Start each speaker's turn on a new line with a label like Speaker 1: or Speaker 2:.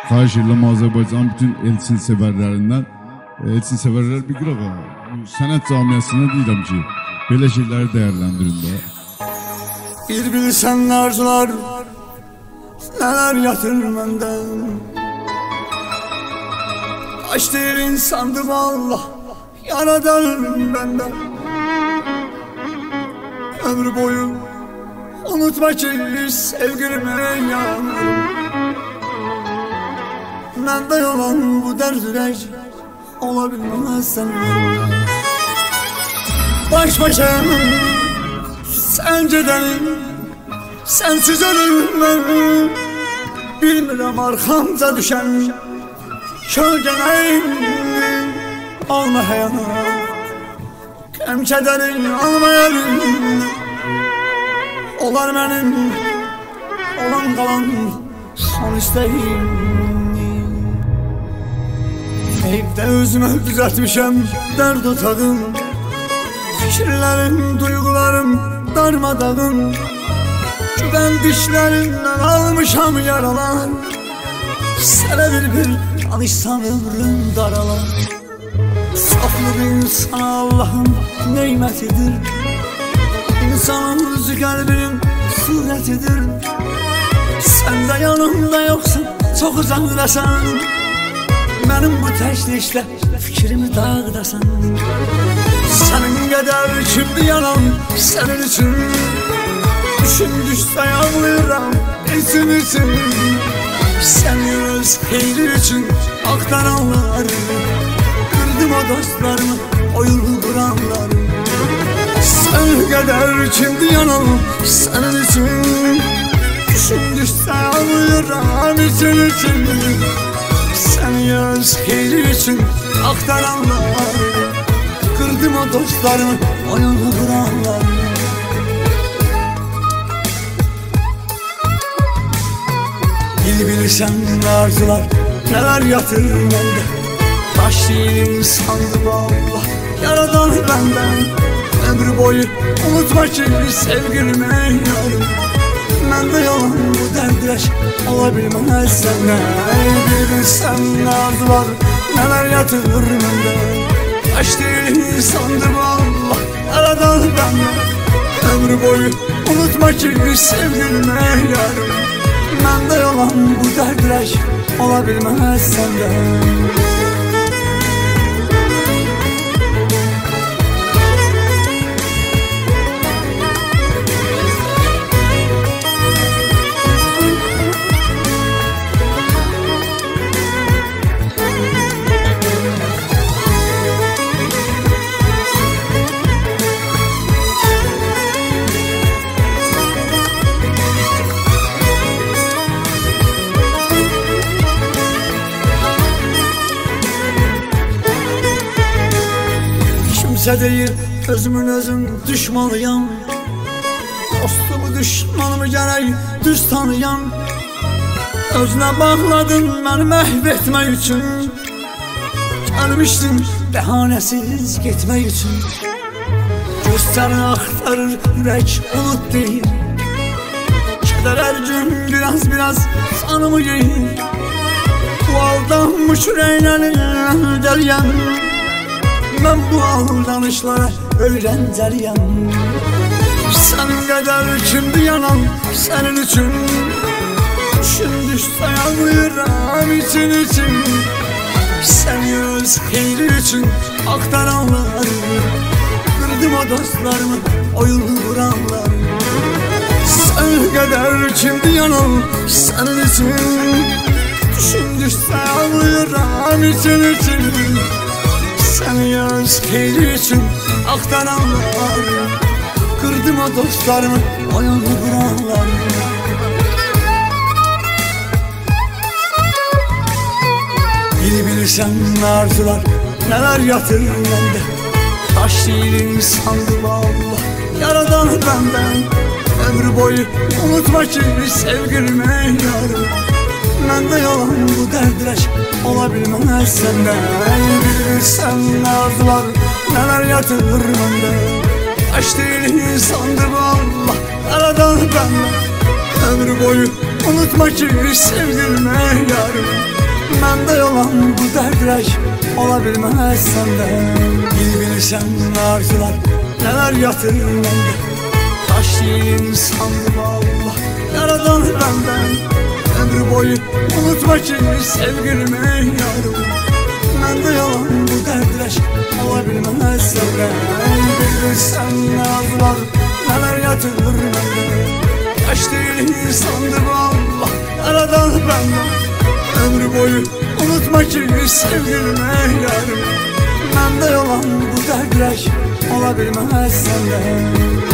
Speaker 1: Xahiş edirəm Azərbaycan bütün Elçin sevərlərindən. Elçin sevərlər bir qırağa. Sənət camiasına deyirəm ki, belə şeyləri dəyərləndirin də.
Speaker 2: Bir bilsən arzular, nələr yatır məndən. Aç deyir insandır Allah, yaradan bəndən. Ömrü boyu unutma ki sevgilime yandım. Məndə olan bu dərd ürək ola bilməz səndən. Baş başam sən gedənin, sənsiz ölürüm. Bilmirəm arxamca düşən kölgələyin. Alma həyat, qəm kədərin almayarım. Olar mənim olan qalan son istəyim. Evdə özümə düzəltmişəm dərd otağım. Fikirlərim, duygularım darmadağın. Güvən dişlərimdən almışam yaralar. Sənə bir danışsam ömrüm daralar. Saflıq insan Allah'ın neymətidir. İnsanın özü qəlbinin surətidir. Sən də yanımda yoxsun, çox uzaqdasan. Mənim bu təşvişlə fikrimi dağdasan. Sənin qədər kimdir yanan sənin üçün. Düşün düşsə ağlayıram için. Səni öz xeyri üçün axtaranlar. Qırdım o dostlarımı, oyunu quranlar. Sən qədər kimdir yanan sənin üçün. Düşün düşsə ağlayıram için. Səni öz xeyri üçün axtaranlar. Qırdım o dostlarımı, oyunu quranlar. Bilirsən arzular, nələr yatır məndə. Daş değilim sandım Allah, yaradan bəndən. Ömrü boyu unutma ki sevgilime yarım. Məndə yalan bu dərdləş ola bilməz səndən. Bilirsən arzular, nələr yatır məndə. Daş değilim sandım Allah, yaradan bəndən. Ömrü boyu unutma ki sevgilime yarım. Məndə yalan bu dərdləş ola bilməz səndən. Kimsə deyir özümün özüm düşmanıyam. Dostumu düşmanımı gərək düz tanıyam. Özünə bağladın məni məhv etmək üçün. Gəlmişdim bəhanəsiz getmək üçün. Göstərin axtarır ürək unut deyir. Kədər hər gün biraz canımı yeyir. Bu aldanmış ürəklərin dəliyəm. Mən bu aldanışlara öyrəncəliyəm. Sənin qədər kimdir yanan sənin üçün. Düşün düşsə ağlayıram için. Səni öz xeyri üçün axtaranlar. Qırdım o dostlarımı, oyunu quranlar. Sənin qədər kimdir yanan sənin üçün. Düşün düşsə ağlayıram için. Səni öz xeyri üçün axtaranlar. Qırdım o dostlarımı, oyunu quranlar. Bilirsən arzular, nələr yatır məndə. Daş değilim sandım Allah, yaradan bəndən. Ömrü boyu unutma ki sevgilime yarım. Məndə yalan bu dərdləş ola bilməz səndən. Bilirsən arzular, nələr yatır məndə. Daş değilim sandım Allah, yaradan bəndən. Ömrü boyu unutma ki sevgilime yarım. Məndə yalan bu dərdləş ola bilməz səndə. Bilmirsən arzular nələr yatır məndə. Daşlayın sandım Allah yaradan bəndən. Ömrü boyu unutma ki sevgilimi yarım. Məndə yalan bu dərdləş ola bilməz səndə. Bilmirsən arzular nələr yatır məndə. Daşlayın sandım Allah yaradan bəndən. Ömrü boyu unutma ki sevgilime yarım. Məndə yalan bu dərdləş ola bilməz səndə.